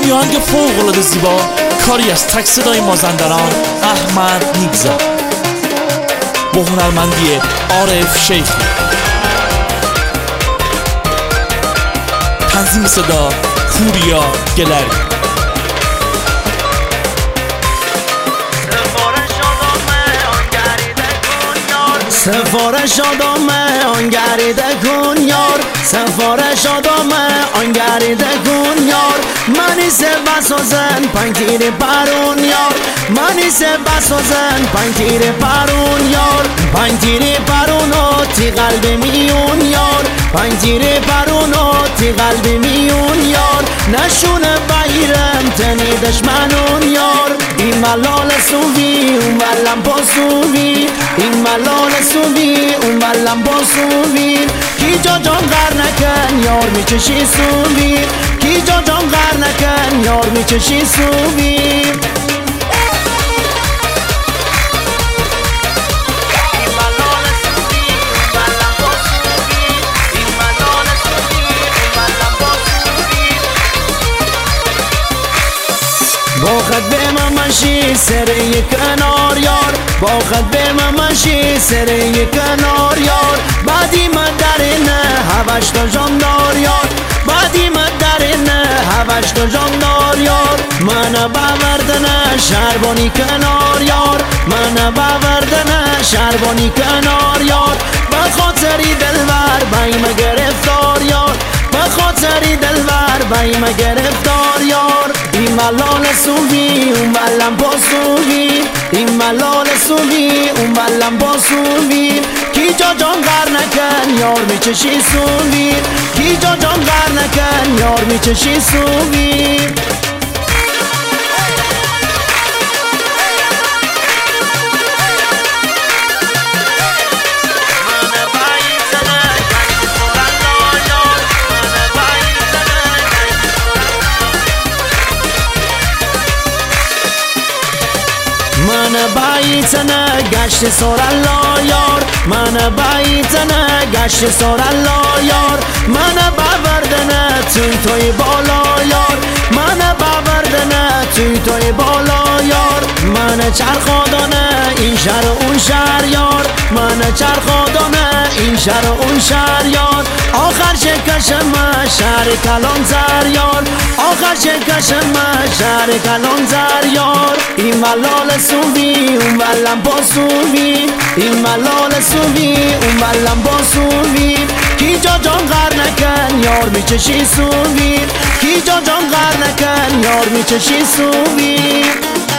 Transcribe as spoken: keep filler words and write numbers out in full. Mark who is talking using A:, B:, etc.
A: آهنگ فوق‌العاده زیبا، کاری از تک صدای مازندران احمد نیکزاد با هنرمندی عارف شیخی. تنظیم صدا پوریا گلری.
B: سفارش آدامه آنگریده کن یار، سفارش آدامه آنگریده کن یار. منی سه بسازن پنج تیر پرون یار، منی سه بسازن پنج تیر پرون یار. پنج تیر پرونو تی قلب میون یار، پنج تیر پرونو تی قلب میون یار. نشونه بایرم تنی دشمنون یار. این ملال سوی اون ملم پاسوی، این ملال سوی اون ملم پاسوی. کی جا جان غر نکن یار میچشی سوی، کی جا جان غر نکن یار میچشی سوی. باخد به ممشی سری کنار یار، باخد به ممشی سری کنار یار. بعدی من در نه هوش تا جاندار یار، بعدی من در نه هوش تا جاندار یار. من باوردن شربانی کنار یار، من باوردن شربانی کنار یار. به خاطری دلبر بایم گرفتار یار، به خاطری دلبر بایم گرفتار یار. این ملال سوی اون ملم پاسوی، این ملال سوی اون ملم پاسوی. کی جا جان غر نکن یار میچشی سوی، کی جا جان غر نکن یار میچشی سوی. من بایتنه گشت سورالله یار، من بایتنه گشت سورالله یار. من باوردنه توی توی بالا یار، من باوردنه توی توی بالا یار. من چرخادانه این شهر اون شهر یار، من چرخادانه این شهر اون شهر یار. آخر شکشم شهر کلانتر یار، آخر شکشم شهر کلانتر یار. این ملال سوی اون ملم پاسوی، این ملال سوی اون ملم پاسوی. کی جا جان غر نکن یار میچشی سوی، کی جا جان غر نکن یار میچشی سوی.